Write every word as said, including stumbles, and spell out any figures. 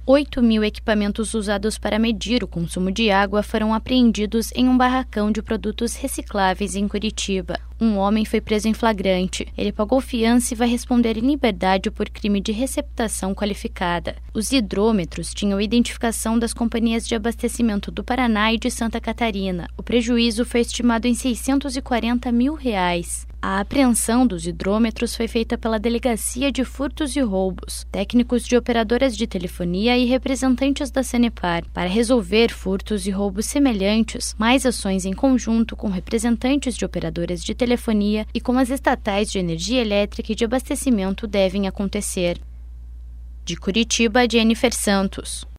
oito mil equipamentos usados para medir o consumo de água foram apreendidos em um barracão de produtos recicláveis em Curitiba. Um homem foi preso em flagrante. Ele pagou fiança e vai responder em liberdade por crime de receptação qualificada. Os hidrômetros tinham identificação das companhias de abastecimento do Paraná e de Santa Catarina. O prejuízo foi estimado em seiscentos e quarenta mil reais. A apreensão dos hidrômetros foi feita pela Delegacia de Furtos e Roubos, técnicos de operadoras de telefonia e representantes da Sanepar. Para resolver furtos e roubos semelhantes, mais ações em conjunto com representantes de operadoras de telefonia e com as estatais de energia elétrica e de abastecimento devem acontecer. De Curitiba, Jennifer Santos.